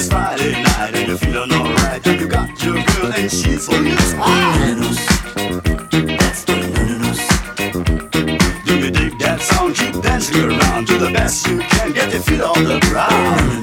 It's Friday night and you're feeling alright. You got your girl and she's for you. That's the do you dig that sound? Keep dancing around. Do the best you can. Get your feet on the ground.